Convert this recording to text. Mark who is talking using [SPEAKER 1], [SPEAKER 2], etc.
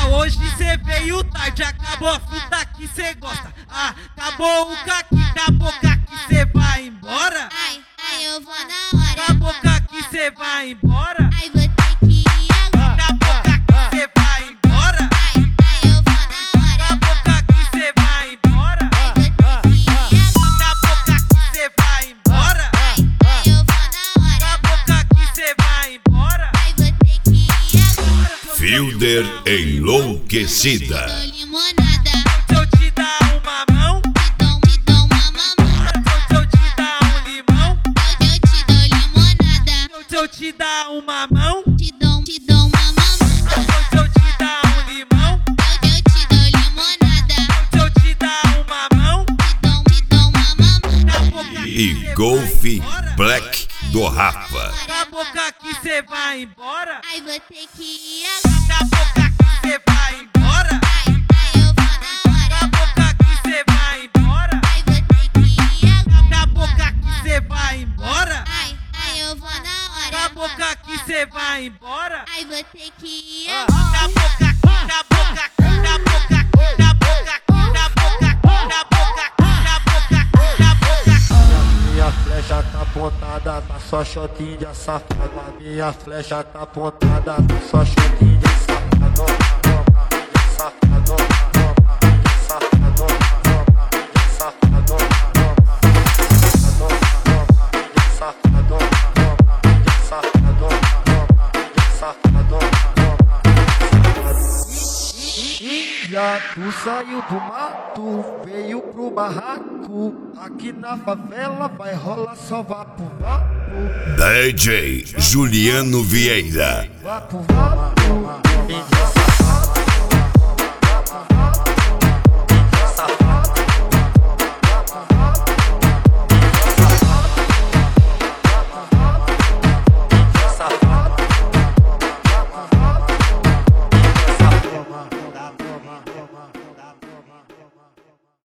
[SPEAKER 1] hoje cê veio tarde, acabou a fita que cê gosta. Acabou o caqui, acabou o caqui, cê vai embora.
[SPEAKER 2] Ai, eu vou na hora.
[SPEAKER 1] Acabou o caqui, cê vai embora.
[SPEAKER 2] Ai, vou ter que ir agora.
[SPEAKER 1] Acabou o caqui, cê vai embora.
[SPEAKER 2] Ai, eu vou na hora.
[SPEAKER 1] Acabou o caqui, cê vai embora.
[SPEAKER 2] Ai, vou ter que ir agora.
[SPEAKER 1] Acabou o caqui, cê vai embora.
[SPEAKER 2] Ai, eu vou na hora.
[SPEAKER 1] Acabou o caqui, cê vai embora.
[SPEAKER 2] Ai, vou ter que ir agora.
[SPEAKER 3] Fielder enlouquecida.
[SPEAKER 2] Dou limonada,
[SPEAKER 1] Se eu te dar uma mão,
[SPEAKER 2] te dou uma mamão.
[SPEAKER 1] se eu te dar um limão,
[SPEAKER 2] Eu te dou limonada,
[SPEAKER 1] se eu te dar uma mão,
[SPEAKER 2] te dou uma mamão.
[SPEAKER 1] se eu te dar um limão,
[SPEAKER 2] Eu te dou limonada,
[SPEAKER 1] se eu te dar uma mão,
[SPEAKER 2] te dou uma mamão.
[SPEAKER 3] E Golf Black do Rafa.
[SPEAKER 1] acabou que cê vai embora.
[SPEAKER 2] Ai, vou ter que ir agora.
[SPEAKER 1] Acabou que cê vai embora.
[SPEAKER 2] Ai, eu vou na hora.
[SPEAKER 1] Acabou que cê vai embora.
[SPEAKER 2] Ai, vou ter que ir agora.
[SPEAKER 1] Acabou que cê vai embora.
[SPEAKER 2] Ai, eu vou na hora.
[SPEAKER 1] Acabou que cê vai embora.
[SPEAKER 2] Ai, vou ter que ir agora.
[SPEAKER 1] Acabou
[SPEAKER 4] Minha flecha tá apontada, tá só shotinho de safado. Minha flecha tá apontada, tá só shotinho de safado. Safado, safado, safado, safado, safado, safado. Já tu saiu do mato, veio pro barraco. Aqui na favela vai rolar só vapo, vapo.
[SPEAKER 3] DJ Juliano Vieira.
[SPEAKER 4] Vapo, vapo.